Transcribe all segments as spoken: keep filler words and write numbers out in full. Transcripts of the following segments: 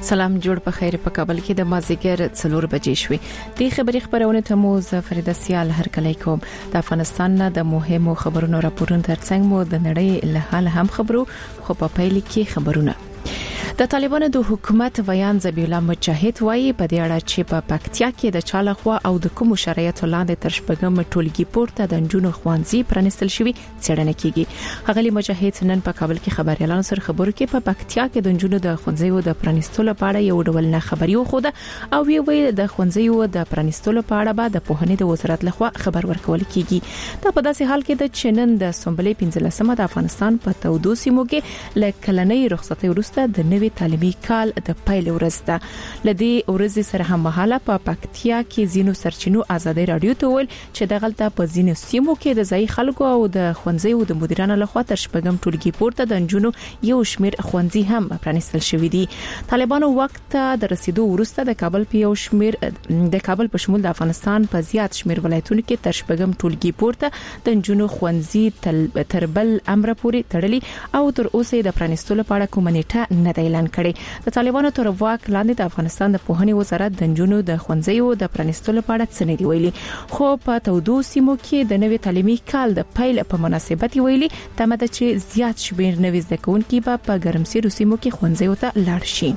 سلام جوړ په خیر. په کابل کې د مازیګر څلور بجې شوې. د خبري خبرونه ته مو زفریده سیال هرکلی کوم. د افغانستان نه د مهمو خبرونو راپورونو ترڅنګ مو د نړۍ له حال هم خبرو خو په پیل کې خبرونه. د طالبانو د حکومت ویان ذبیح الله مجاهد وایي په دې اړه چې په پکتیا کې د چالخوا او د کوم شرایط لاندې تر شپږم ټولګي پورته د جنونو خوانزي پرانستل شوی څېړنه کیږي. غلي مجاهد نن په کابل کې خبريالانو سره خبرو کې په پکتیا کې د جنونو د خوانزي د پرانستلو په اړه یو ډول نه خبري وخوده او وی وی د خوانزي د پرانستلو په اړه بعد د پوهنې د وزارت لخوا خبر ورکول کیږي. دا په داسې حال کې د چنن د سومبلې پنځلسمه د افغانستان په تودو سیمو کې لکلنۍ رخصتي وروسته د نوي تعلیمي کال د پیل ورځ ده. لدی ورځ سره هم مهاله په پکتیا کې زینو سرچینو آزادي رادیو ته ول چې د غلطه په زینو سیمو کې د ځای خلکو او د خوانزي او د مدیرانو لخوا تر شپږم ټولګي پورته د جنونو یو شمیر خوانزي هم پرانستل شوې دي. طالبانو وخت د رسیدو وروسته د کابل په یو شمیر د کابل په شمول د افغانستان په زیات شمیر ولایتونو کې تر شپږم ټولګي پورته د جنونو خوانزي تربل امر پوري تړلي او تر اوسه د پرانستلو په اړه کوم نیټه نه دی اعلان کړي. د طالبانو تر واک لاندې د افغانستان د پوهنې وزارت د جنونو د خوانزیو د پرانستلو په اړه څه نه دی ویلي، خو په تودو سیمو کې د نوي تعلیمي کال د پیل په مناسبت ویلي تمه ده چې زیات شمیر نوي زده کوونکي به په ګرمسیرو سیمو کې خوانزیو ته لاړ شي.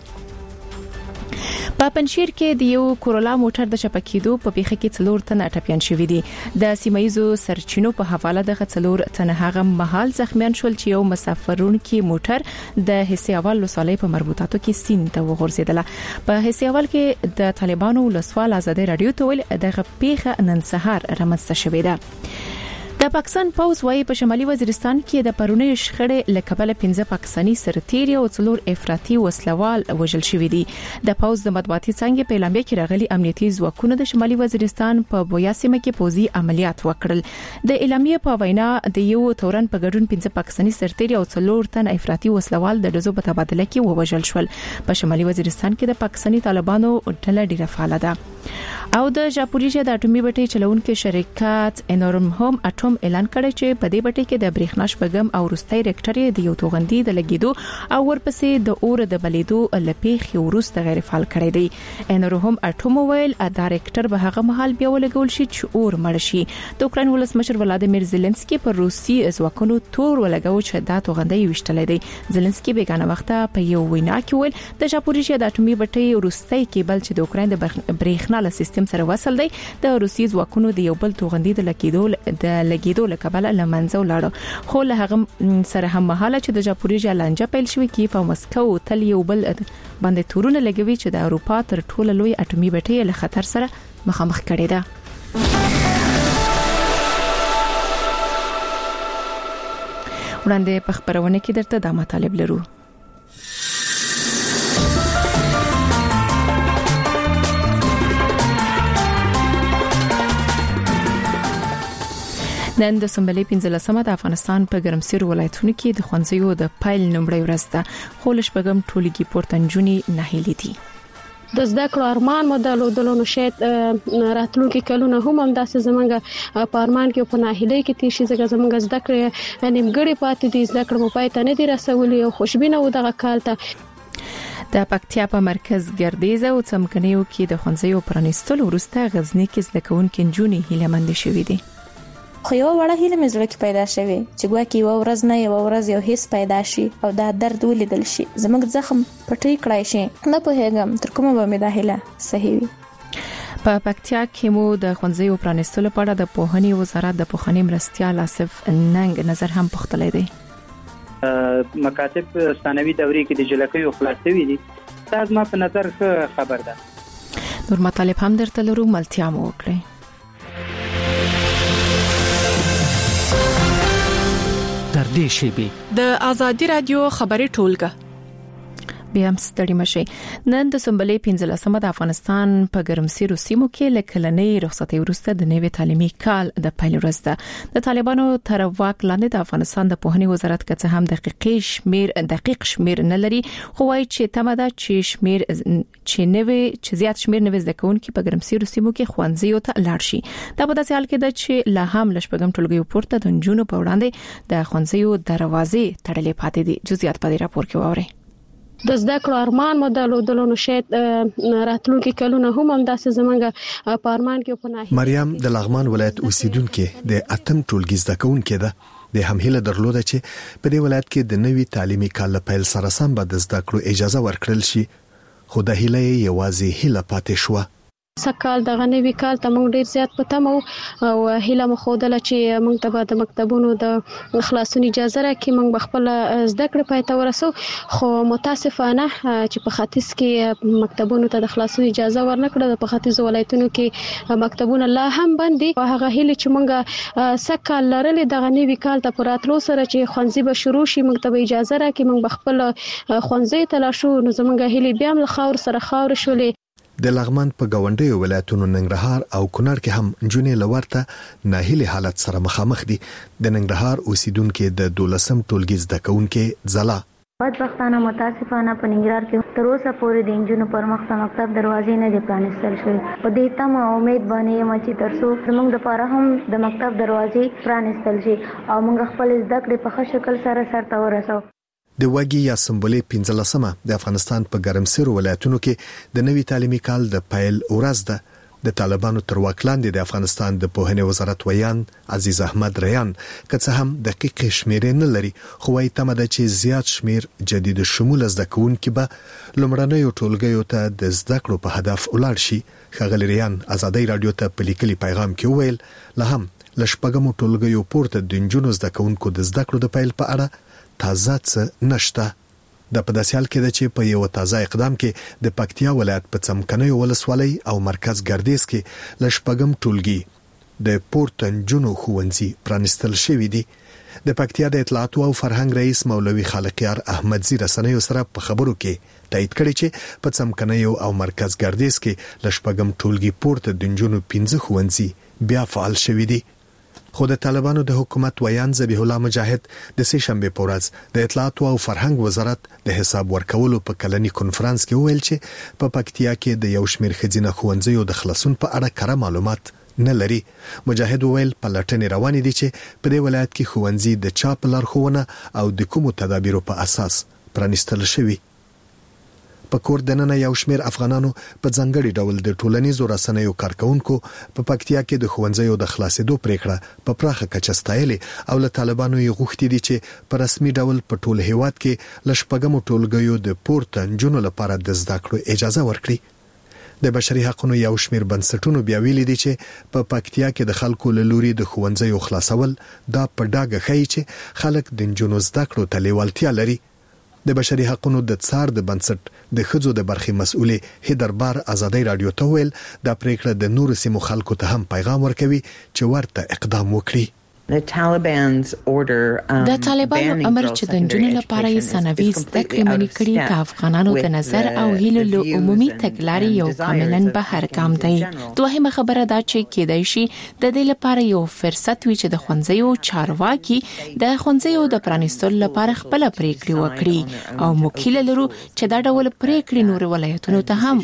په پنځیر کې د یو کورولا موټر د شپکېدو په پیښه کې څلور تنه ټپيان شوي دي. د سیمایزو سرچینو په حواله د څلور تنه هغه مهال زخمیان شول چې یو مسافرونکو موټر د حصې اول لوسالې په مربوطاتو کې سین ته وغورځیدله. په حصې اول کې د طالبانو لسوال آزادي رادیو ته ویل دغه پیښه نن سهار رامنځته شوې ده. د پاکستان پوز وايي په شمالي وزیرستان کې د پرونی شخړې لکبل پنځه پاکستاني سرتیري او څلور افراطي وسلوال وژل شوي دي. د پوز د مطبوعاتي څنګه په اعلامیه کې راغلي امنیتي ځواکونو د شمالي وزیرستان په بویا سیمه کې پوزي عملیات وکړل. د اعلامیه په وینا د یو تورن په ګډون پنځه پاکستاني سرتیري او څلور تن افراطي وسلوال د دزو په تبادله کې ووژل شول. په شمالي وزیرستان کې د پاکستاني طالبانو ډله ډیره فعال ده. او د ژاپوریژیا د اټومي بټۍ چلونکو شرکت انورم هوم اټوم اعلان کړی چې په دې بټۍ کې د برېښنا شپږم او وروستي ریکټر د یو توغندي د لګیدو او ورپسې د اور د بلیدو لپیخ وروسته غیر فعال کړی دی. انورم هوم اټوم ویل دا ریکټر به هغه مهال بیا ولګول شي چې اور مړ شي. د اوکرين ولسمشر ولادیمیر زيلنسکي پر روسي ځواکونو تور ولګاو چې دا توغندي وشتل دی. زيلنسکي بیگانه وخت په یو وینا کې ویل د ژاپوریژیا د اټومي بټۍ وروستي کېبل چې د اوکرين د برېښنا له سیستم سره وصل دی د روسي ځواکونو د یو بل توغندي د لګیدو د لګیدو لکبل لمنځه ولاړو، خو له هغه سره هم مهاله چې د ژاپوریژیا لانجه پیل شوې کې په مسکو تل یو بل باندې تورونه لګوي چې د اروپا تر ټولو لوی اټومي بټۍ له خطر سره مخامخ کړي ده. وړاندې په خبرونه کې درته د مطالب لرو. نن د سومبلې پنځلسمه د افغانستان په ګرمسیر ولایتونو کې د خوانزیو د پیل نمبر ورځ ده، خو لشپږم ټولګي پورتنجونی نه هلي دي. د زده کړو ارمان مو درلودلو نو شاید راتلونکي کلونه هم هم داسې زمونږ په ارمان کې په ناهیلۍ کې تیر شي. ځکه زمونږ زده کړې نیمګړې پاتې دي، زده کړې مو پای ته نه دي رسولي او خوشبینه و دغه کال ته. د پکتیا په مرکز ګردیزه او څمکنیو کې د خوانزیو پرانستلو وروسته غزنی کې زده کوونکي جونې هیلهمند شوي دي. خو یو وړه هیله مې زړه کې پیدا شوه چې ګواکې یو ورځ نه یو ورځ یو هیڅ پیدا شي او دا درد ولیدل شي، زموږ زخم پټی کړای شي. نه پوهیږم تر کومه به مې دا هیله صحیح وي. په پکتیا کې مو د خوانزیو پرانستلو په اړه د پوهنې وزارت د پوهنې مرستیال آصف ننګ نظر هم پختلې دی. مکاتب ثانوي دورې کې د جلکیو خلاصوي دي، تاسو ما په نظر خبر ده. نور مطالب هم درته لرو، ملتیا مو وکړئ. در دې شیبه د آزادي رادیو خبري ټولګه بیا هم ستړي مشي. نن د سومبلې پنځلسمه د افغانستان په ګرمسیرو سیمو کې لکلنۍ رخصتي وروسته د نوي تعلیمي کال د پیل ورځ ده. د طالبانو تر واک لاندې د افغانستان د پوهنې وزارت کڅ هم دقیق شمیر دقیق شمیر نه لري، خو وايي چې تمه ده چې شمیر چې نوي چې زیات شمیر نوي زده کوونکي په ګرمسیرو سیمو کې خوانزیو ته لاړ شي. دا په داسې حال کې ده چې لا هم لشپږم ټولګي پورته د جنونو په وړاندې د خوانزیو دروازې تړلې پاتې دي. جزئیات په دې راپور کې واورئ. د زده کړو ارمان مو درلودلو نو شاید راتلونکي کلونه هم همداسې زمونږ په ارمان کې په ناهیلي. مریم د لغمان ولایت اوسیدونکې د اتم ټولګي زده کوونکې ده. د هم هیله درلوده چې په دې ولایت کې د نوي تعلیمي کال له پیل سره سم به د زده کړو اجازه ورکړل شي، خو د هیله یوازې هیله پاتې شوه. سکهال دغه نوي کال ته موږ ډیر زیات پته مو او هیله مو خوده چې موږ ته د مکتبونو د خلاصون اجازه راکړي، موږ بخپل زده کړې پای ته ورسو. خو متاسفانه چې په ختیځ کې مکتبونو ته د خلاصون اجازه ورنکړه، په ختیځ ولایتونو کې مکتبونه لا هم بند دي. هغه هیله چې موږ سکهال لرلې دغه نوي کال ته پراتلو سره چې خوانځي به شروع شي، موږ ته اجازه راکړي، موږ بخپل خوانځي ته لا شو، نو زموږ هیله بیا هم خاور سره خاور شولې. د لغمان په گاونډیو ولایتونو ننګرهار او کونړ کې هم جنې لورته ناهیلي حالت سره مخامخ دي. د ننګرهار اوسیدونکو د دولسم ټولګي زده کوونکو زلا بدبختانه متاسفانه په ننګرهار کې تر اوسه پورې د انجونو پر مخ ته مکتب دروازې نه دي پرانیستل شوې. په دې تمه امید باندې یم چې ترڅو زموږ لپاره هم د مکتب دروازې پرانیستل شي او موږ خپل زده کړې په ښه شکل سره سرته ورسو. د وګي یا سمبولې پنځلسمه د افغانستان په ګرمسیرو ولایتونو کې د نوي تعلیمي کال د پیل ورځ ده. د طالبانو تر واک لاندې د افغانستان د پوهنې وزارت ویان عزیز احمد ریان که څه هم دقیق شمیرې نه لري، خو وايي تمه ده چې زیات شمیر جدید شمول زده کوونکي به لومړنیو ټولګیو ته د زده کړو په هدف ولاړ شي. ښاغلی ریان ازادي رادیو ته په لیکلي پیغام کې وویل له هم لشپږمو ټولګیو پورته د نجونو زده کوونکو د زده کړو د پیل په اړه تازه څه نشته. د په داسې حال کې ده چې په یو تازه اقدام کې د پکتیا ولایت په څمکنیو ولسوالۍ او مرکز ګردیز کې لشپږم ټولګي د پورته نجونو ښوونځي پرانیستل شوی دی. د پکتیا د اطلاعاتو او فرهنګ رئیس مولوي خالقیار احمدزي رسنیو سره په خبرو کې تایید کړی چې په څمکنیو او مرکز ګردیز کې لشپږم ټولګي پورته د نجونو پنځه ښوونځي بیا فعال شوی دی. خو د طالبانو د حکومت ویان ذبیح الله مجاهد د سه شنبه په ورځ د اطلاعاتو او فرهنګ وزارت د حساب ورکولو په کلنی کنفرانس کې ویل چې په پکتیا کې د یو شمېر خځینه ښوونځیو د خلاصون په اړه کره معلومات نه لري. مجاهد ویل په لټنې روانې دي چې په دې ولایت کې ښوونځي د چا په لارښوونه او د کومو تدابیرو په اساس پرانیستل شوي. په کور دننه یو شمېر افغانانو په ځانګړي ډول د ټولنیزو رسنیو کارکونکو په پکتیا کې د ښوونځیو د خلاصېدو پریکړه په پراخه کچه ستایلې او له طالبانو یې غوښتي دي چې په رسمي ډول په ټول هیواد کې لشپږمو ټولګیو د پورته نجونو لپاره د زده کړو اجازه ورکړي. د بشري حقوقو یو شمېر بنسټونو بیا ویلي دي چې په پکتیا کې د خلکو له لوري د ښوونځیو خلاصول دا په ډاګه ښیي چې خلک د نجونو زده کړو ته لیوالتیا لري. د بشري حقوقو د څار د بنسټ د خځو د برخې مسؤلې هیدربار ازادي رادیو ته ویل دا پریکړه د نور سیمو خلکو ته هم پیغام ورکوي چې ورته اقدام وکړي. د طالبانو امر چې د نجونو لپاره یې ثانوي زده کړې منې کړي د افغانانو د نظر او هیلو له عمومي تګلارې یو کاملاً بهر ګام دی. دوهمه خبره دا چې کېدای شي د دې لپاره یو فرصت وي چې د ښوونځیو چارواکي د ښوونځیو د پرانیستلو لپاره خپل پریکړې وکړي او موږ هیله لرو چې دا ډول پریکړې نور ولایتونو ته هم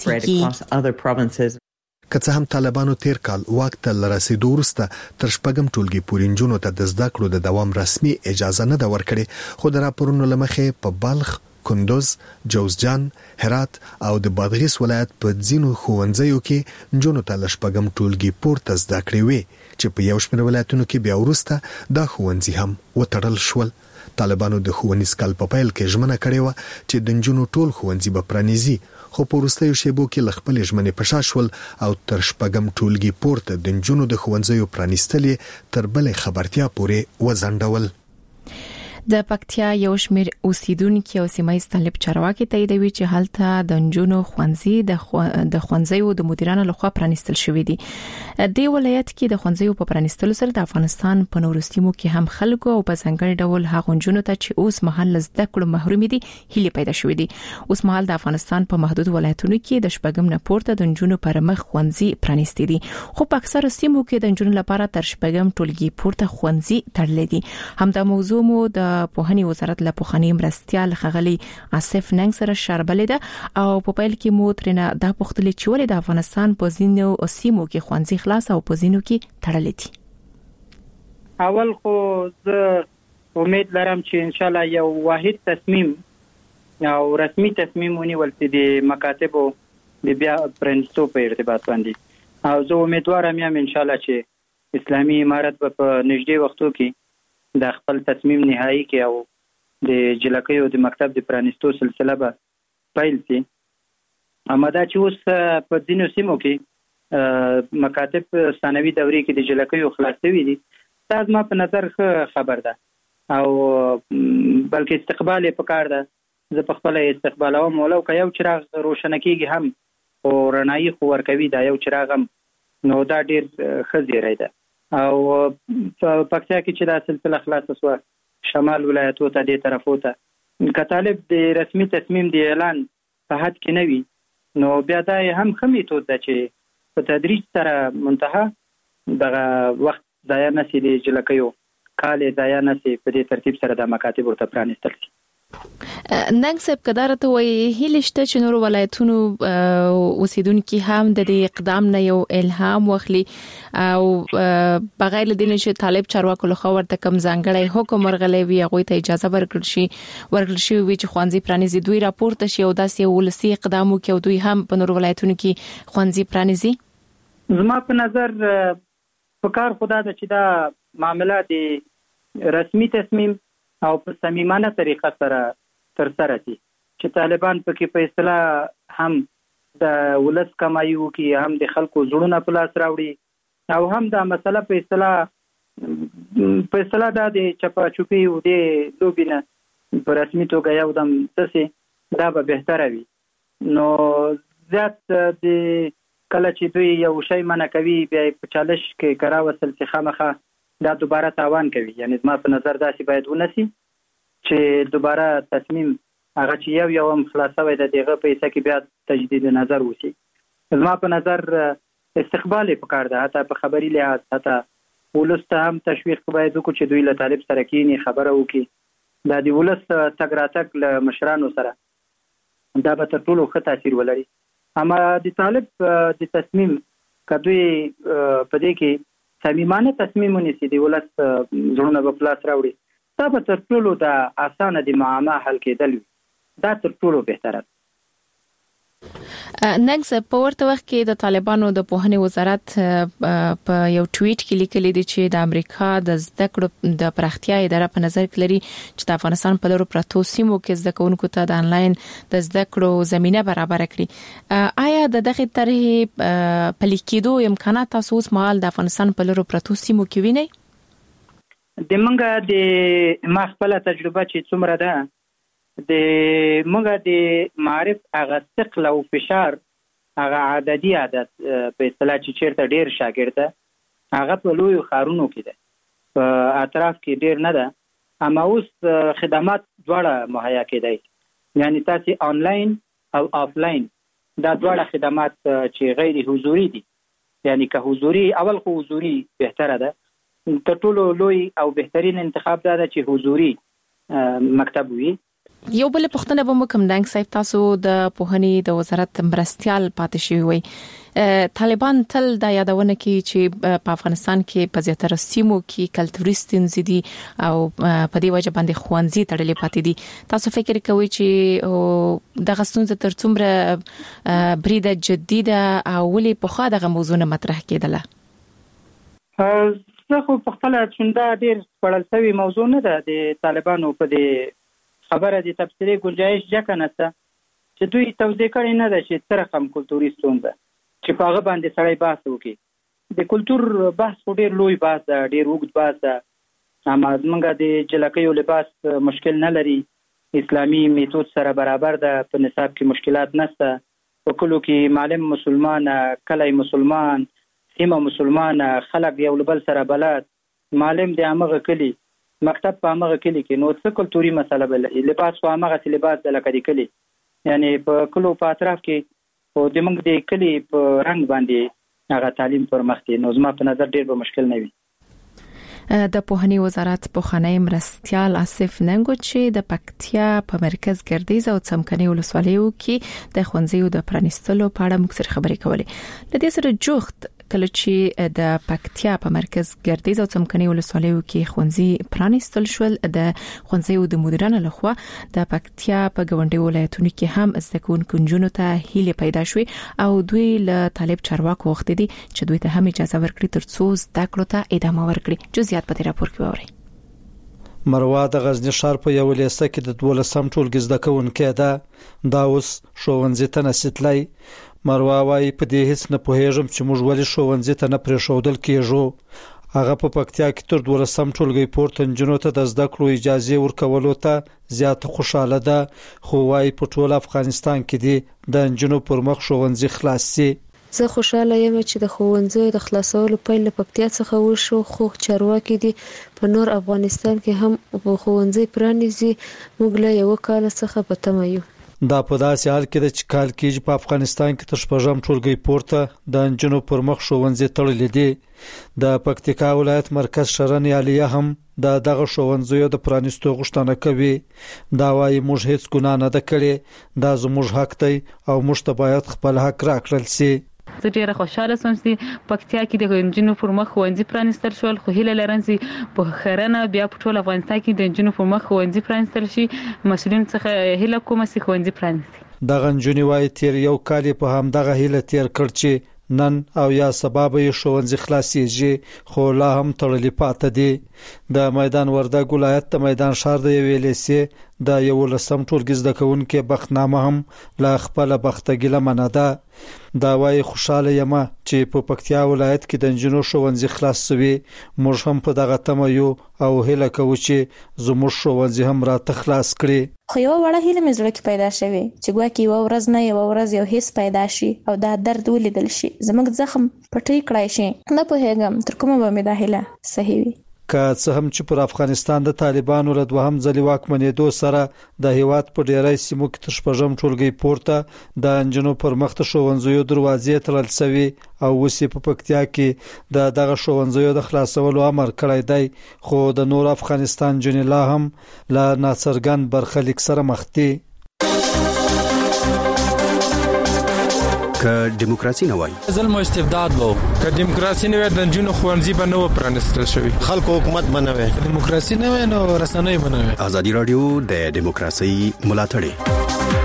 وغځېږي. که څه هم طالبانو تیر کال واک ته لرسېدو وروسته تر شپږم ټولګي پورې نجونو ته د زده کړو د دوام رسمي اجازه نه ده ورکړې، خو د راپورونو له مخې په بلخ، کندوز، جوزجان، هرات او د بادغیس ولایت په ځینو ښوونځیو کې نجونو ته له شپږم ټولګي پورته زده کړې وې چې په یو شمېر ولایتونو کې بیا وروسته دا ښوونځي هم وتړل شول. طالبانو د ښوونیز کال په پیل کې ژمنه کړې وه چې د نجونو ټول ښوونځي به پرانیزي، خو په وروستیو شیبو کې له خپلې ژمنې په شا شول او تر شپږم ټولګي پورته د نجونو د ښوونځیو پرانیستل تر بلې خبرتیا پورې وځنډول. د پکتیا یو شمېر اوسیدونکو او سیمایي طالب چارواکي تاییدوي چې هلته د نجونو ښوونځي د خو... د ښوونځیو د مدیرانو لخوا پرانیستل شوې دي. د ولایت کې د ښوونځیو په پرانیستلو سره د افغانستان په نورو سیمو کې هم خلکو او په ځانګړي ډول هغو نجونو ته چې اوس مهال زده کړو محروم دي هیله پیدا شوې دي. اوس مهال د افغانستان په محدود ولایتونو کې د شپږم نه پورته د نجونو پر مخ ښوونځي پرانیستي دي، خو په اکثره سیمو کې د نجونو لپاره تر شپږم ټولګي پورته ښوونځي تړلي دي. همدا موضوع مو د پوهنې وزارت له پوهنې مرستيال خغلی آصف ننګ سره شربلې ده او په پیل کې مو ترنه د پوښتنې چې ولې د افغانستان په ځینو سیمو کې ښوونځي خلاص او په ځینو کې تړلې دي. اول خو زه امید لرم چې ان شاء الله یو واحد تصمیم او رسمي تصمیم ونیول چې د مکاتبو د بیا پرنسپو په ارتباط باندې او زه امیدوارم یم ان شاء الله چې اسلامي امارت په نږدې وختو کې د خپل تصمیم نهایی کې او د جلکیو د مکتب د پرانستو سلسله به پیل شي. امدا چې اوس په ځینو سیمو کې مکاتب ثانوي دورې کې د جلکیو خلاص شوي دي، دا زما په نظر ښه خبر ده او بلکې استقبال یې پکار ده. زه په خپل استقبالوم ولو که یو چراغ روشنه کیږي هم او رڼایي خو ورکوي، دا یو چراغ هم نو دا ډیر ښه زیری ده. او په پکتیا کې چې دا سلسله خلاصه شوه شمال ولایتو ته دې طرفو ته که طالب د رسمي تصمیم د اعلان په حد کې نه وي نو بیا دا هم ښه میتود ده چې په تدریج سره منتها دغه وخت ضایع نه شي، د جلکیو کال ضایع نه شي، په دې ترتیب سره د مکاتب ورته پرانستل شي. ننګ صاحب کدار ته وایي هیله شته چې نور ولایتونو اوسیدونکو هم د دې اقدام نه یو الهام واخلي او بغیر لدین چې طالب چارواکو له ورته کم ځانګړی حکم ورغلی وي هغه ته اجازه ورکړل شي ورکړل شي وي چې خوانزي پرانیزي دوی راپورته شي او داسې ولسی اقدام وکړي او دوی هم په نور ولایتونو کې خوانزي پرانیزي. زما په نظر په کار خدا د چې دا معاملې د رسمي تصمیم او په صمیمانه طریقه سره تر سره دي چې طالبان پکې په اصطلاح هم د ولس کمایي وکي، هم د خلکو زړونه په لاس راوړي او هم دا مسله په اصطلاح په اصطلاح د چپا چوپي او د لوبینه په رسمي توګه یو دم څه دا به بهتره وي. نو زیات د کله چې دوی یو شی منع کوي بیا په چالش کې کرا وصل چې خامخه دا دوباره تاوان کوي. یعنی زما په نظر داسې باید ونسی چې دوباره تصمیم هغه چې یو یو هم خلاصوي د دغه په حصہ کې بیا تجدید نظر وشي. زما په نظر استقبال په کار ده، حتی په خبري لحاظ حتی ولسته هم تشویق باید وکړي چې دوی له طالب سره کینی خبره وکړي، دا د ولس تګ راتګ له مشرانو سره دا به تر ټولو ښه تاثیر ولري. اما د طالب د تصمیم کدوې په دې کې صمیمانه تصمیم ونیسي د ولس زړونه په پلاس راوړي، دا به تر ټولو د اسانه د معما حل کېدل وي، دا تر ټولو بهتره. ننګ په ورته وخت کې د طالبانو د پوهنې وزارت په یو ټویټ کې لیکلي دي چې د امریکا د زده کړو د پراختیا اداره په نظر کې لري چې د افغانستان په لورو پرتو سیمو کې زده کوونکو ته د انلاین د زده کړو زمينه برابر کړي. آیا د دغه طرحې پلي کېدو امکانات تاسو اوس مهال د افغانستان په لورو پرتو سیمو کې وینئ؟ د منګه د ما خپل تجربه چې څومره ده د موږ د معرف هغه ثقل او فشار هغه عددي عدد په اصطلاح چې چیرته ډیر شاګرد هغه په لوی خارونو کې ده، په اطراف کې ډیر نه ده. اما اوس خدمات دواړه مهیا کېدای، یعنی تاسو آنلاین او آفلاین دا دواړه خدمات چې غیر حضوري دي، یعنی که حضوري اول خو حضوري بهتره ده، تر ټولو لوی او بهترین انتخاب دا ده چې حضوري مکتب وي. یو بل پښتنه به کوم دنګ صاحب تاسو د پوهنې د وزارت مرستيال پاتې شوی وي. طالبان تل دا یادونه کوي چې په افغانستان کې په زیاتره سیمو کې کلتوري ستونزې دي او په دې وجه باندې خوانزي تړلې پاتې دي. تاسو فکر کوئ چې دغه ستونزه تر څومره بریده جديده او ولې په خا دغه موضوع نه مطرح کېدله؟ زه خو په خپل چوندا ډیر پړل شوی موضوع نه ده د طالبانو په دې خبره دي تفصیلي گنجائش ځکه نشته چې دوی توضیح کړي نه ده چې څه رقم کلتوري ستونزه چې په هغه باندې سړی بحث وکړي. د کلتور بحث ډیر لوی بحث ده، ډیر اوږد بحث ده. اما موږ د جلکیو لباس مشکل نه لري، اسلامي میتود سره برابر ده، په نصاب کې مشکلات نشته، په کلو کې معلم مسلمان، کلی مسلمان، سیمه مسلمان، خلک یو بل سره بلد، معلم د هغه کلی مکتب په هغه کلی کې، نو څه کلتوري مسله بل لباس په هغه لباس د لکه کلی، یعنی په کلو په اطراف کې او د موږ د کلی په رنگ باندې هغه تعلیم پر مخ دي. نو زما په نظر ډیر به مشکل نه وي. د پوهنې وزارت پوهنې مرستيال آصف ننګو چې د پکتیا په مرکز ګردیز او څمکني ولسوالیو کې د خوندزیو د پرانستلو په اړه موږ سره خبرې کولې. د دې سره جوخت کله چې د پکتیا په مرکز ګردیز او څمکني ولسوالیو کې خونځي پرانیستل شول د خونځي د مدیرانو لخوا د پکتیا په ګوندي ولایتونو کې هم زدکون کنجونو ته هیله پیدا شوې او دوی له طالب چارواکو وخت دي چې دوی ته هم اجازه ورکړي ترڅو زده کړو ته ادامه ورکړي. جزئیات په دې راپور کې ووري. مروه د غزنی ښار په یو لیسه کې د دولسم ټولګي زده کوونکې ده. دا اوس ښوونځي ته نسیتلای. مروه وايي په دې هیڅ نه پوهېږم چې موږ ولې ښوونځي ته نه پرېښودل کېږو. هغه په پکتیا کې تر دولسم ټولګي پورته نجونو ته د زده کړو اجازه ورکولو ته زیات خوشاله ده، خو وايي په ټول افغانستان کې دي د نجونو پر مخ ښوونځي خلاص شي. زه خوشاله یم چې د ښوونځي د خلاصولو پیل له پکتیا څخه وشو، خو چارواکي دي په نور افغانستان کې هم ښوونځي پرانیزي. موږ له یو کال څخه په تمه یو. دا په داسې حال کې د چې کال کې په افغانستان کې تر شپږم ټولګي پورته د نجونو پر مخ ښوونځي تړلې دي. د پکتیکا ولایت مرکز شرن عالیه هم د دغه ښوونځیو د پرانیستو غوښتنه کوي. دا وايي موږ هیڅ ګناه نه ده کړې، دا زموږ حق دی او موږ ته باید خپل حق راکړل شي. زه ډیره خوشاله سوم چې پکتیا کې د انجینو پر مخ ښوونځي پرانیستل شول، خو هیله لرم چې په خرنه بیا په ټول افغانستان کې د انجینو پر مخ ښوونځي پرانیستل شي. مسؤلین څخه هیله کوم چې ښوونځي پرانیستي. دغه انجونی وايي تیر یو کال په هم دغه هیله تیر کړ چې نن او یا سبب یې ښوونځي خلاصيږي، خو لا هم تړلې پاتې دي. د میدان وردګ ولایت د میدان ښار د یوې لیسې د یو لسم ټولګي زده کوونکي بختنامه هم لا خپل بختګله مناده. دا وايي خوشاله یم چې په پکتیا ولایت کې د انجینو ښوونځي خلاص شوي. موږ هم په دغه تمه یو او هیله کوو چې زموږ ښوونځي هم راته خلاص کړي. خو یو وړه هیله مې زړه کې پیدا شوه چې ګواکې یو ورځ نه یو ورځ یو هیڅ پیدا شي او دا درد ولیدل شي، زموږ زخم پټي کړای شي. نه پوهېږم تر کومه به مې دا هیله صحیح وي. که څه هم چې پر افغانستان د طالبانو له دوهم ځلې واکمنېدو سره د هیواد په ډیری سیمو کې تر شپږم ټولګي پورته د انجینو پر مخ ته ښوونځیو دروازې تړل شوي او اوس په پکتیا کې د دغه ښوونځیو د خلاصولو امر کړی دی، خو د نور افغانستان جنې لا هم له ناڅرګند برخلیک سره مخ دي. که دیموکراسي نه وای ظلم او استبداد وو، که دیموکراسي نه وای د جنونو خوانځي به نه و پرانستل شوی، خلکو حکومت بنوي. دیموکراسي نه وای نو رسنۍ بنوي. ازادي رادیو د دیموکراسي ملاتړ.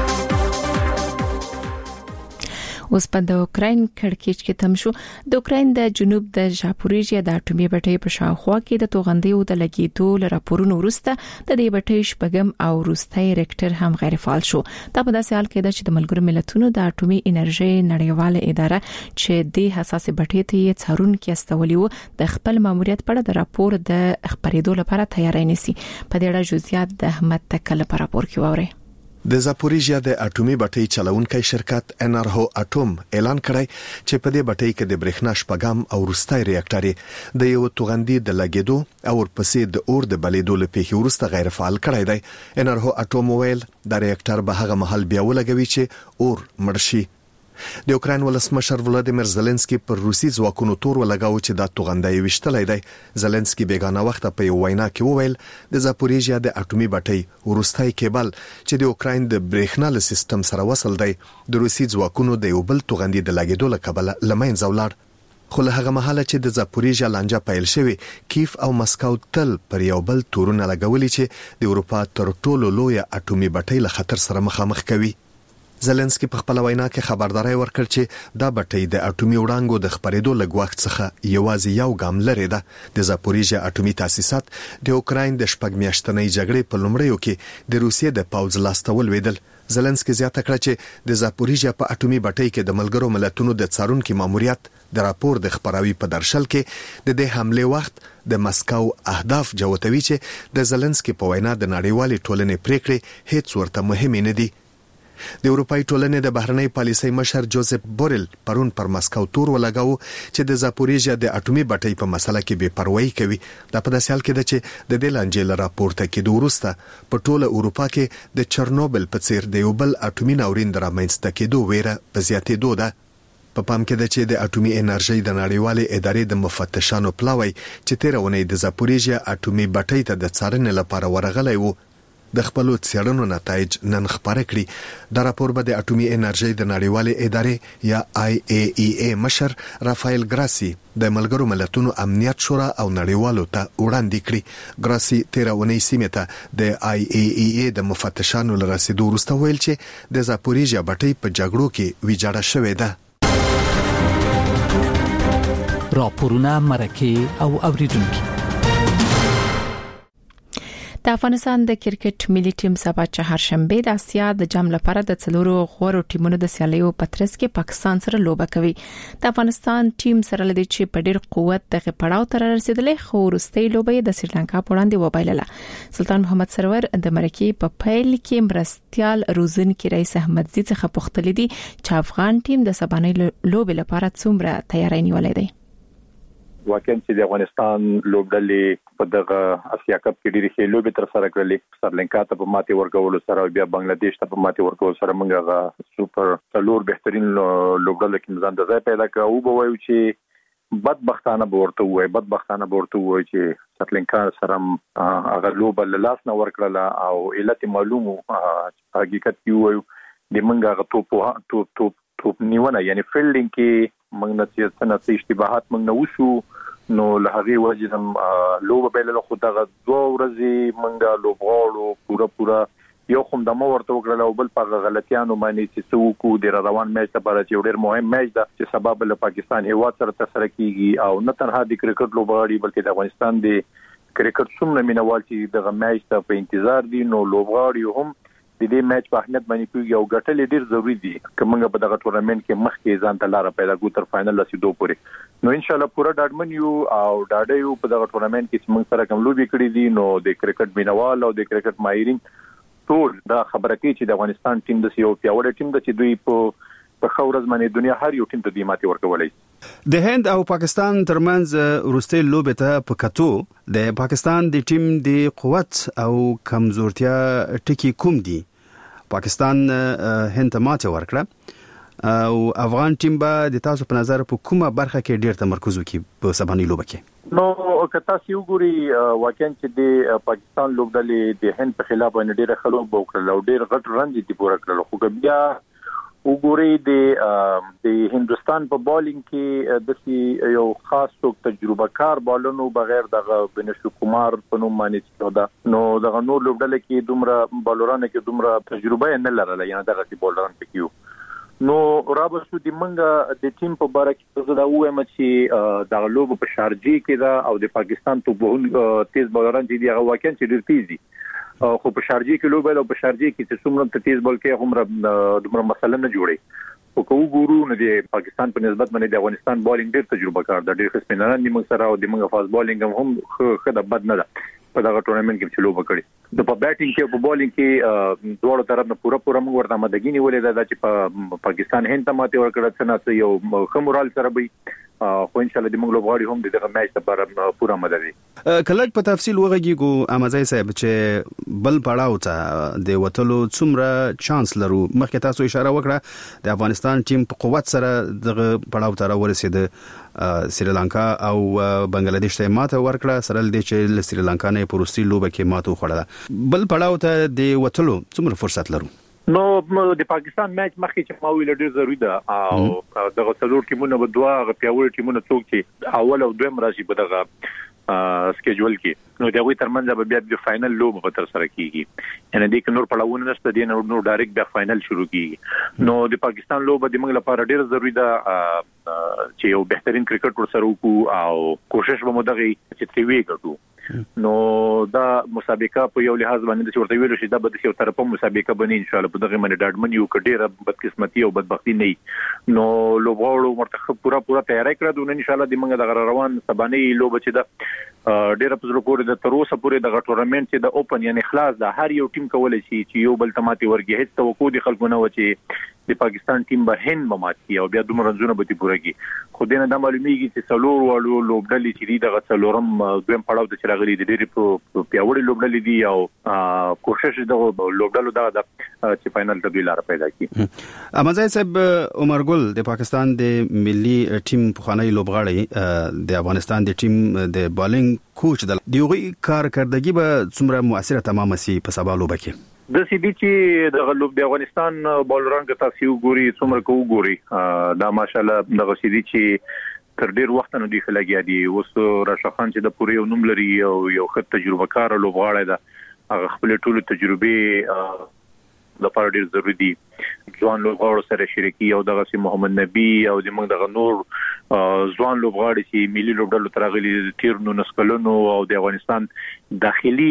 اوس په د اوکراین کړکېچ کې تم شو. د اوکراین د جنوب د ژاپوریژیا د اټومي بټۍ په شاوخوا کې د توغندیو د لګیدو لپاره ورسته د دې بټۍ شپږم او وروستي ریکټر هم غیر فعال شو. دا په داسې حال کې ده چې د ملګرو ملتونو د اټومي انرژي نړیواله اداره چې د حساس بټۍ ته څارونکي استولي وو د خپل ماموریت په اړه د راپور د خبرېدو لپاره تیاری نیسي. په دې اړه جزئیات د احمد تکل په راپور کې ووري. د زاپوریژیا د اټومي بټۍ چلونکي شرکت انرهو اټوم اعلان کړی چې په دې بټۍ کې د برېښنا شپږم او وروستي ریاکټر د یو توغندي د لګیدو او ورپسې د اور د بلیدو لپاره ورسته غیر فعال کړی دی. انرهو اټوم ویل د ریاکټر به هغه محل بیا ولګوي چې اور مرشي. د اوکراین ولسمشر ولادیمیر زيلنسکي پر روسي ځواکونو تور ولګاو چې د توغندي وشتلې دی. زيلنسکي بیگانه وخت په یو وینا کې وویل د زاپوریژیا د اټومي بټۍ وروستي کېبل چې د اوکراین د برېښنا له سیستم سره وصل دی د روسي ځواکونو د یو بل توغندي د لګیدو لکبل لمنځه ولاړ. خو له هغه مهاله چې د زاپوریژیا لانجه پیل شوی، کیف او مسکو تل پر یو بل تورونه لګولي چې د اروپا تر ټولو لوی اټومي بټۍ له خطر سره مخامخ کوي. زيلنسکي په خپل وینا کې خبرداري ورکړ چې دا بټۍ د اټومي وړانګو د خبرېدو لګوخت څخه یوازې یو ګام لري ده. د زاپوریژیا اټومي تاسیسات د اوکراین د شپږ میاشتنۍ جګړې په لومړیو کې د روسیې د پوځ لاستول ویدل. زيلنسکي زیاته کړه چې د زاپوریژیا په اټومي بټۍ کې د ملګرو ملتونو د څارونکو ماموریت د راپور د خبراوي په درشل کې د دې حمله وخت د مسکو اهداف جوتوي چې د زيلنسکي په وینا د نړیوالې ټولنې پریکړې هیڅ ورته مهمه نه دي. د اروپای ټولنې د بهرنۍ پالیسۍ مشر جوزف بورل پرون پر مسکو تور ولګاو چې د زاپوریژیا د اټومي بټۍ په مسله کې بے پروايي کوي. دا په داسې حال کې ده چې د دې لانجې راپورته کې د ورسته په ټوله اروپا کې د چرنوبل په څیر د یو بل اټومي ناورین درامنځته کېدو ویره په زیاتېدو ده. په پام کې ده چې د اټومي انرژي د نړیوالې ادارې د مفتشانو پلاوی چې تیر اونۍ د زاپوریژیا اټومي بټۍ ته د څارنې لپاره ورغلی وو د خپل څېړنو نتایج نن خبره کړي. دا راپور به د اټومي انرژي د نړیوالې ادارې یا آی ای ای ای مشر رافایل ګراسي د ملګرو ملتونو امنیت شورا او نړیوالو ته وړاندې کړي. ګراسي تیرونی سیمه ته د آی ای ای ای د مفتشانو لرسیدو وروسته ویل چې د زاپوریژیا بټۍ په جګړو کې ویجاړه شوې ده. راپورونه مرکه او اوریدونکو. د افغانستان د کرکټ ملي ټیم سبا چهارشنبه د اسیا د جام لپاره د څلورو غوړو ټیمونو د سیالیو په ترڅ کې پاکستان سره لوبه کوي. د افغانستان ټیم سره لدی چې په ډیر قوت دغه پړاو تر رسیدلې خو وروستۍ لوبه د سریلانکا په وړاندې وبایلله. سلطان محمد سرور د مرکې په پیل کې مرستيال روزنکي رئیس احمدزي څخه پوښتنه دي چې افغان ټیم د سبانې لوبې لپاره څومره تیاری نیولې دی. واقعا چې د افغانستان لوبډلې په دغه اسیا کپ کې ډېری ښه لوبې تر سره کړلې. سریلانکا ته په ماتې ورکولو سره بیا بنگلاديش ته په ماتې ورکولو سره موږ هغه سوپر څلور بهترین لوبډلې کې ځان د ځای پیدا کړ. او به وایو چې بدبختانه به ورته وایي بدبختانه به ورته وایي چې سریلانکا سره هغه لوبه له لاس نه ورکړله او علت معلومو حقیقت کې وایو د موږ هغه توپ توپ توپ توپ نیونه یعنی فیلډینګ کې موږ نه چې څنګه اشتباهات موږ نه وشو نو له هغه وجه هم لوبه بیل خو دغه دوه ورځې موږ لوبغاړو پورا پورا یو کوم د مو ورته وکړل او بل په غلطیانو باندې چې څوک د روان میچ لپاره چې ډېر مهم میچ ده چې سبب له پاکستان هیواد سره تسره کیږي او نه تنها د کرکټ لوبغاړي بلکې د افغانستان د کرکټ څومره مینوال چې دغه میچ ته په انتظار دي نو لوبغاړي هم د دې میچ په اهمیت باندې کوي او ګټل ډیر ضروری دي چې موږ په دغه ټورنمنت کې مخکې ځان ته لار پیدا کوو تر فائنل رسیدو پورې. نو ان شاء الله پورا ډاډمن یو او ډاډه یو په دغه ټورنمنت کې چې موږ سره کوم لوبي کړې دي نو د کرکټ مینوال او د کرکټ ماهرین ټول دا خبره کوي چې د افغانستان ټیم د یو پیاوړی ټیم د چې دوی په په خورز باندې دنیا هر یو ټیم ته د ماتې ورکولای. د هند او پاکستان ترمنځ وروستي لوبه ته په کتو د پاکستان د ټیم د قوت او کمزورتیا ټکی کوم دي؟ پاکستان هند ته ماته ورکړه او افغان ټیم به د تاسو په نظر په کومه برخه کې ډیر تمرکز وکړي په سباني لوبه کې؟ نو که تاسو یو ګوري واقعا چې د پاکستان لوبډلې د هند په خلاف باندې ډیر خلک وکړل او ډیر غټ رن دي پوره کړل خو بیا وګوري د د هندستان په بالینګ کې د یو خاص څوک تجربه کار بالونو بغیر د بنشو کومار په نوم باندې دا نو د نور لوبډلې کې دومره بالورانه کې دومره تجربه نه لرله یعنی دغه تی بالوران پکيو نو رابطو د منګه د ټیم په باره کې زه دا وایم چې د لوب په شارجي کې دا او د پاکستان ته په تیز بالوران چې دی هغه واقعا چې ډیر تیز دي خو په شارجي کې لوب او په شارجي کې چې څومره تیز بول کې هم دومره مسله نه جوړي او کو ګورو نه دی پاکستان په نسبت باندې د افغانستان بالینګ ډیر تجربه کار د ډیر خسپینران د موږ سره او د موږ فاست بالینګ هم خدای بد نه ده په دغه ټورنمنت کې چې لوب کړی د په بیټینګ کې په بالینګ کې دوه طرف نه پورا پورا موږ ورته مدګینی ولې دا چې په پاکستان هند ته ماته ورکړل څنګه یو خمورال سره به خو ان شاء الله د موږ لوبغاړي هم دغه میچ لپاره پورا مدد وي. کله په تفصیل وغږیږو امازای صاحب چې بل پړاو ته د وټلو څومره چانس لرو مخکې تاسو اشاره وکړه د افغانستان ټیم په قوت سره دغه پړاو ته ورسېد سریلانکا او بنگلاديش ته ماته ورکړه سره د چې سریلانکا نه پروستي لوبه کې ماته وخوړه بل پړاو ته د وټلو څومره فرصت لرو؟ نو د پاکستان میچ مخکې چې ما ویل ډیر ضروری ده او دغه څلور ټیمونه به دوه پیاوړي ټیمونه څوک چې اول او دویم راشي په دغه سکیجول کې نو د وی ترمنځ به بیا د فائنل لوب به تر سره کیږي یعنی د نور پړاوونه نشته دي نو ډایرکټ بیا فائنل شروع کیږي نو د پاکستان لوب د موږ لپاره ډیر ضروری ده چې یو بهترین کرکټ ور سره وکړو او کوشش به مو دغه چې تری وکړو نو دا مسابقه په یو لحاظ باندې چې ورته ویل شي دا به د یو طرفه مسابقه بني ان شاء الله په دغه باندې ډاډمن یو کډیره بدقسمتي او بدبختی نه نو لوبغاړو مرتخب پورا پورا تیاری کړو نو ان شاء الله د موږ د روان سباني لوب چې دا ډیره په زړه پورې د تروسه پورې د ټورنمنت چې د اوپن یعنی خلاص د هر یو ټیم کولای شي چې یو بل تماتي ورګي هیڅ توقع د خلکو نه و چې د پاکستان ټیم به هند به ماتي او بیا دومره رنونه به پوره کی خو دینه د معلومیږي چې څلور وړو لوبډلې چې دغه څلورم دویم پړاو ته چراغلي دي ډېری په پیاوړي لوبډلې دي او کوشش دغه لوبډلو دا چې فائنل ته ویلار پیدا کی. امازای صاحب عمر ګل د پاکستان د ملي ټیم په خاني لوبغاړي د افغانستان د ټیم د بالینګ کوچ د دیوغي کارکردګي به څومره موثره تمام سي په سبا لوبه کې د سې دي چې د غلوب د افغانستان بولران که تاسو وګوري څومره کو وګوري دا ماشاالله د سې دي چې تر ډیر وخت نه دی خلګیا دي اوس راشد خان چې د پوره یو نوم لري او یو ښه تجربه کار لوبغاړی ده هغه خپل ټول تجربه لپاره ډیر ضروری دي ځوان لوبغاړو سره شریکي او دغه سي محمد نبی او د موږ دغه نور ځوان لوبغاړي چې ملي لوبډلو ترغلي تیر نو نسکلونو او د افغانستان داخلي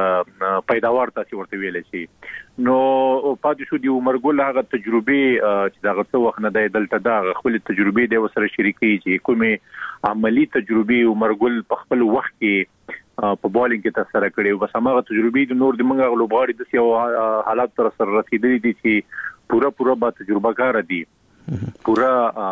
پیداوار تاسو ورته ویل شي نو پاتې شو دی عمر ګل هغه تجربه چې دغه څو وخت نه د دلته دا خپل تجربه د وسره شریکي چې کومه عملی تجربه عمر ګل په خپل وخت کې په بالینګ کې تاسو سره کړی او بس هغه تجربه د نور د منګه لوبغاړي د سیو حالات تر سره رسیدلي دي چې پورا پورا با تجربه کار دي پورا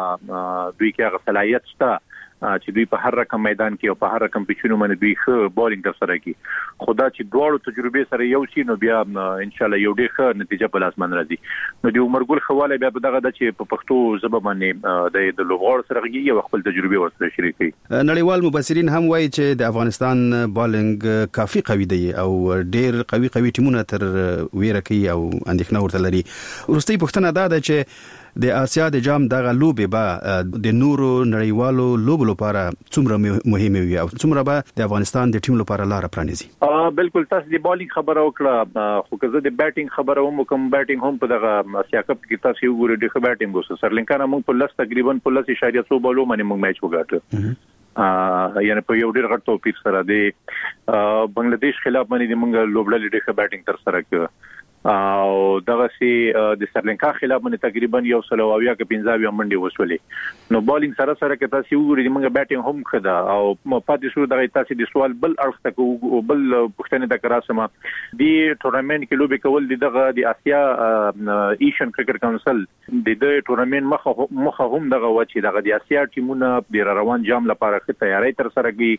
دوی کې هغه صلاحیت شته چې دوی په هر رقم میدان کې او په هر رقم پچونو باندې دوی ښه بالینګ تر سره کوي خدا چې دواړو تجربه سره یو شي نو بیا ان شاء الله یو ډېر ښه نتیجه په لاس باندې راځي نو د عمر ګل خواله بیا په دغه د چې په پښتو ژبه باندې د لوبغاړو سره غږی او خپل تجربه ورسره شریکي نړیوال مبصرین هم وایي چې د افغانستان بالینګ کافي قوي دی او ډېر قوي قوي ټیمونه تر ویره کوي او اندېښنه ورته لري ورستۍ پښتنه دا ده چې د آسیا د جام دغه لوبه به د نورو نړیوالو لوبو لپاره څومره مهمه وي او څومره به د افغانستان د ټیم لپاره لار پرانیزي. ا بالکل تاسو د بالینګ خبره وکړه خو که زه د بیټینګ خبره وم کوم بیټینګ هم په دغه آسیا کپ کې تاسو وګورئ د بیټینګ وسه سرلنکا موږ په لس تقریبا په لس اشاریه څو بالو باندې موږ میچ وګاټو ا یعنی په یو ډیر غټ توپیر سره د بنگلاديش خلاف باندې موږ لوبډلې د بیټینګ تر سره کړ او دغه سي د سرلنکا خلاف باندې تقریبا یو سل او اویا کې پنځه منډي وسولې نو بالینګ سره سره کې تاسو وګورئ موږ بیټینګ هم خدا او پاتې شو دغه تاسو د سوال بل اړخ تک او بل پښتنه د کراسمه دی ټورنمنت کې لوبي کول دغه د آسیا ایشین کرکټ کونسل د دې ټورنمنت مخه مخه هم دغه وچی دغه د آسیا ټیمونه د روان جام لپاره ښه تیاری تر سره کوي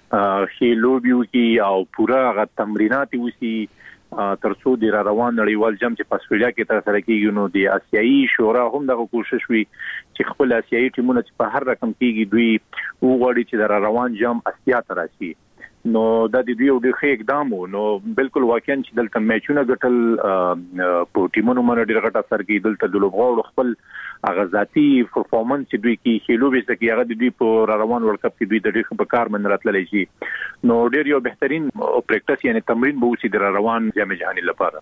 شي لوبي وکي او پورا غ تمرینات وسی ترڅو د روان نړیوال جام چې په استرالیا کې تر سره کیږي نو د آسیایي شورا هم دغه کوشش وی چې خپل آسیایي ټیمونه چې په هر رقم کېږي دوی وغواړي چې د روان جام آسیا ته راشي نو د دې دوی یو ډېر اقدام نو بالکل واقعا چې دلته میچونه ګټل په ټیمونو باندې ډېر غټ اثر کوي دلته د لوبغاړو خپل غزاتی پرفورمانس چې دوی کې خېلو به چې هغه د دوی په روان ورلد کپ کې دوی د ډېر په کار باندې راتللی شي نو ډېر یو بهترین پریکټس یعنی تمرین به وشي د روان جام جهاني لپاره.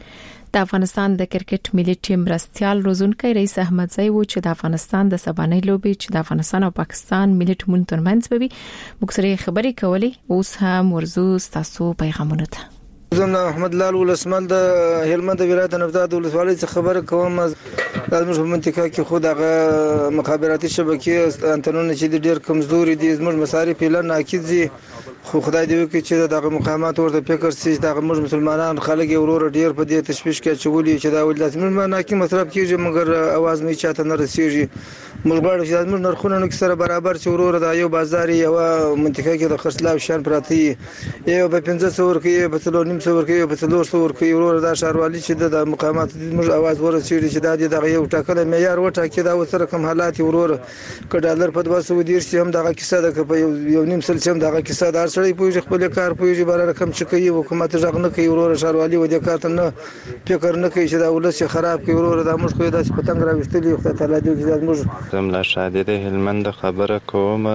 د افغانستان د کرکټ ملي ټیم رستيال روزونکي رئیس احمد زئی و چې د افغانستان د سبانۍ لوبي چې د افغانستان او پاکستان ملي ټیمونو ترمنځ به وي موږ سره خبرې کولې اوس هم ورزو تاسو پیغامونه ته زه احمد لال ولسمل د هلمند ولایت نفداد ولسوالۍ څخه خبر کوم د موږ په منطقه کې خو دغه مخابراتي شبکې انټرنیټ چې ډېر کمزوري دي زموږ مصارف اعلان ناکید دي خو خدای دې وکړي چې دغه مقامات ورته فکر سي دغه موږ مسلمانان خلک ورور ډېر په دې تشویش کې چولي چې دا ول لازم نه کې مصرف کیږي مګر اواز مې چاته نه رسیږي موږ غواړو چې موږ نرخونه نو سره برابر چې ورور دا یو بازار یو منطقه کې د خرڅلاو شان پراتی یو په پنځه سو ورکې په څلور نیم سو ورکې په څلور سو ورکې ورور دا شهروالي چې د مقامات موږ اواز ورسېږي چې دا دغه یو ټاکل معیار وټاکي دا وسره کوم حالات ورور ک ډالر په دوه سو ډیر سي هم دغه کیسه د په یو نیم سل سم دغه کیسه دار سړی پوهې خپل کار پوهې بار رقم چې کوي حکومت ځغ نه کوي ورور شهروالي و دې کار ته نه فکر نه کوي چې دا ولس خراب کوي ورور دا موږ خو داسې پتنګ راوستلی خو تعالی دې چې موږ زملا شاهد د هلمند خبره کوم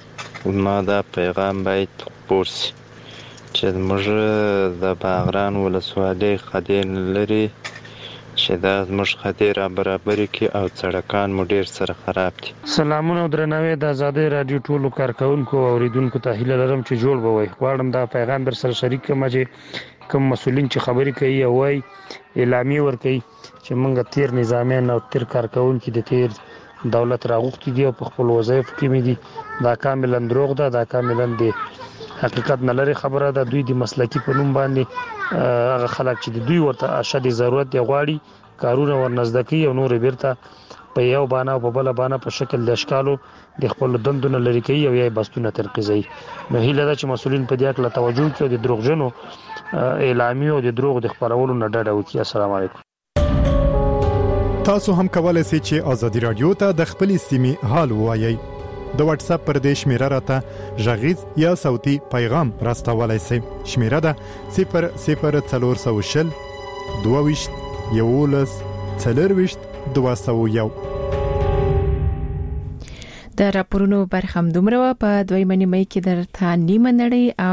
ما دا پیغام باید پورسي چې موږ د باغران ولسوالۍ خدین لري چې دا موږ خدای را برابر کی او سړکان مو ډیر سره خراب دي. سلامونه او درناوی د آزادۍ رادیو ټولو کارکونکو او اوریدونکو ته هیله لرم چې جوړ بوي غواړم دا پیغام در سره شریک کړم چې کوم مسولین چې خبرې کوي او وايي اعلامیه ور کوي چې موږ تیر نظامیان او تیر کارکونکو د تیر دولت راغوښتي دي او په خپل وظایف کې مې دي دا کاملا دروغ ده دا کاملا دی حقیقت نه لري خبره ده دوی د مسلکی په نوم باندې هغه خلک چې دوی ورته اشد ضرورت دی غواړي کارونه ورنزدکی او نور بیرته په یو باندې او په بل باندې په شکل د اشکالو د خپل دندونه لري کوي او یا بستونه تنقیزي. نو هیله ده چې مسولین په دې اړه توجه کوي او د دروغجنو اعلامیو او د دروغ د خبرولو نه ډډه وکړي. السلام علیکم. تاسو هم کولای شئ چې آزادي رادیو ته د خپل سیمې حال وایي. د واتس اپ پر دې شمیره راته ژغیز یا صوتي پیغام راستولای شئ. شمیره ده صفر صفر څلور سوه شل دوه ویشت یولس څلور ویشت دوه سوه یو. د راپورونو برخه هم دومره په دویمه نیمه کې درته نیمه نړۍ